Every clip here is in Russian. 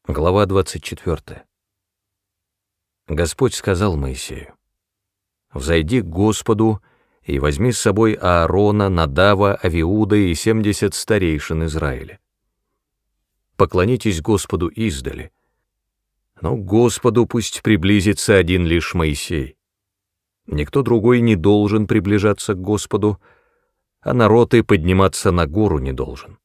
Глава 24. Господь сказал Моисею: «Взойди к Господу и возьми с собой Аарона, Надава, Авиуда и 70 старейшин Израиля. Поклонитесь Господу издали, но к Господу пусть приблизится один лишь Моисей. Никто другой не должен приближаться к Господу, а народ и подниматься на гору не должен».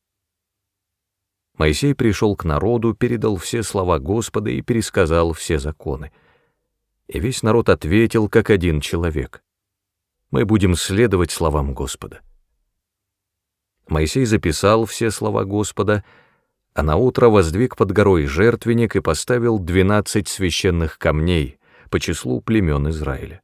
Моисей пришел к народу, передал все слова Господа и пересказал все законы. И весь народ ответил, как один человек: «Мы будем следовать словам Господа». Моисей записал все слова Господа, а наутро воздвиг под горой жертвенник и поставил 12 священных камней по числу племен Израиля.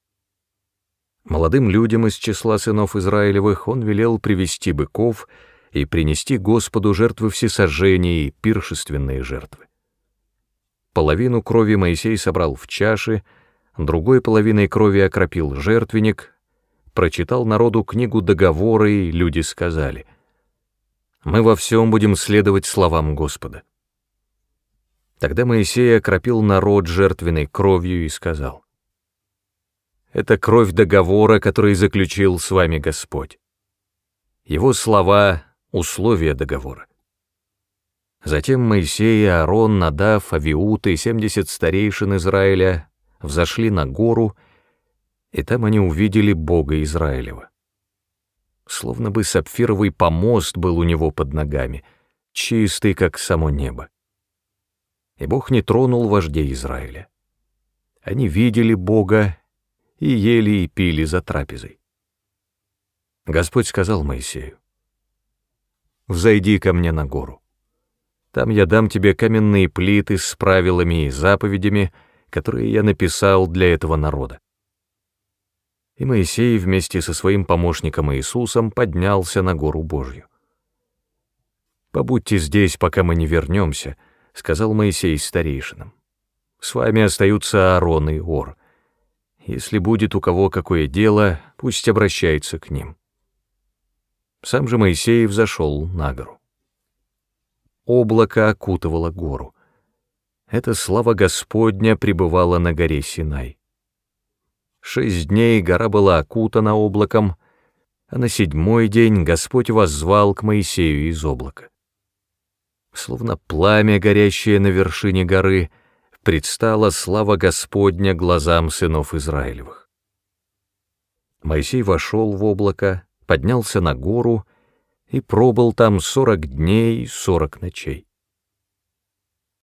Молодым людям из числа сынов Израилевых он велел привести быков и принести Господу жертвы всесожжения и пиршественные жертвы. Половину крови Моисей собрал в чаши, другой половиной крови окропил жертвенник, прочитал народу книгу договора, и люди сказали: «Мы во всем будем следовать словам Господа». Тогда Моисей окропил народ жертвенной кровью и сказал: «Это кровь договора, который заключил с вами Господь. Его слова — условия договора». Затем Моисей, Аарон, Надав, Авиуд и 70 старейшин Израиля взошли на гору, и там они увидели Бога Израилева. Словно бы сапфировый помост был у него под ногами, чистый, как само небо. И Бог не тронул вождей Израиля. Они видели Бога и ели и пили за трапезой. Господь сказал Моисею: «Взойди ко мне на гору. Там я дам тебе каменные плиты с правилами и заповедями, которые я написал для этого народа». И Моисей вместе со своим помощником Иисусом поднялся на гору Божью. «Побудьте здесь, пока мы не вернемся», — сказал Моисей старейшинам. «С вами остаются Аарон и Ор. Если будет у кого какое дело, пусть обращается к ним». Сам же Моисей взошел на гору. Облако окутывало гору. Эта слава Господня пребывала на горе Синай. 6 дней гора была окутана облаком, а на 7-й день Господь воззвал к Моисею из облака. Словно пламя, горящее на вершине горы, предстала слава Господня глазам сынов Израилевых. Моисей вошел в облако, поднялся на гору и пробыл там 40 дней и 40 ночей.